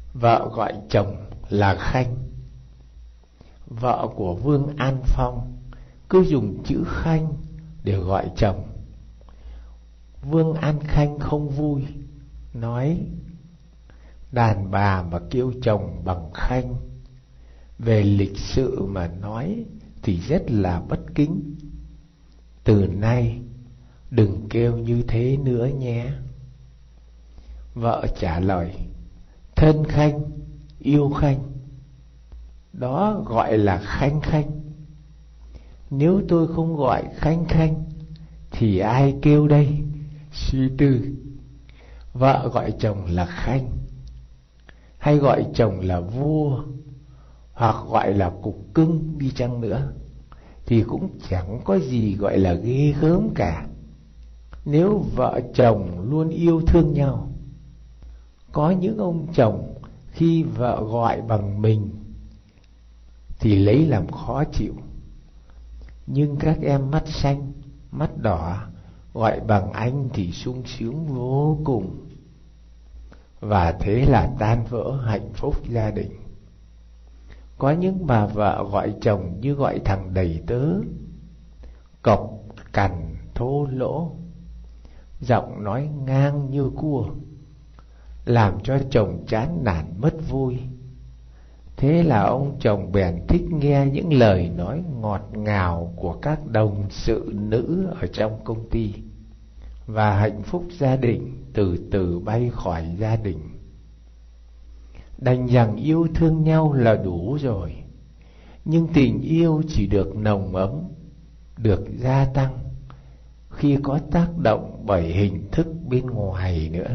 Vợ gọi chồng là Khanh. Vợ của Vương An Phong cứ dùng chữ Khanh để gọi chồng. Vương An Khanh không vui, nói: đàn bà mà kêu chồng bằng Khanh, về lịch sự mà nói thì rất là bất kính. Từ nay đừng kêu như thế nữa nhé. Vợ trả lời: thân Khanh, yêu Khanh, đó gọi là Khanh Khanh. Nếu tôi không gọi Khanh Khanh thì ai kêu đây? Suy tư. Vợ gọi chồng là Khanh, hay gọi chồng là vua, hoặc gọi là cục cưng đi chăng nữa, thì cũng chẳng có gì gọi là ghê gớm cả. Nếu vợ chồng luôn yêu thương nhau. Có những ông chồng khi vợ gọi bằng mình thì lấy làm khó chịu, nhưng các em mắt xanh, mắt đỏ gọi bằng anh thì sung sướng vô cùng. Và thế là tan vỡ hạnh phúc gia đình. Có những bà vợ gọi chồng như gọi thằng đầy tớ, cộc cằn thô lỗ, giọng nói ngang như cua, làm cho chồng chán nản mất vui. Thế là ông chồng bèn thích nghe những lời nói ngọt ngào của các đồng sự nữ ở trong công ty, và hạnh phúc gia đình từ từ bay khỏi gia đình. Đành rằng yêu thương nhau là đủ rồi, nhưng tình yêu chỉ được nồng ấm, được gia tăng khi có tác động bởi hình thức bên ngoài nữa.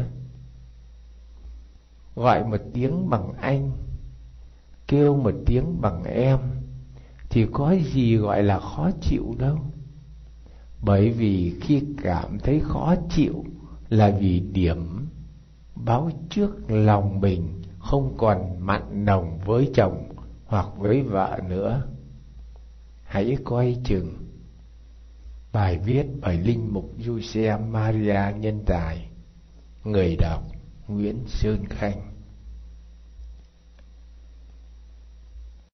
Gọi một tiếng bằng anh, kêu một tiếng bằng em thì có gì gọi là khó chịu đâu. Bởi vì khi cảm thấy khó chịu là vì điểm báo trước lòng mình không còn mặn nồng với chồng hoặc với vợ nữa. Hãy coi chừng. Bài viết bởi Linh mục Giuse Maria Nhân Tài. Người đọc Nguyễn Sơn Khanh.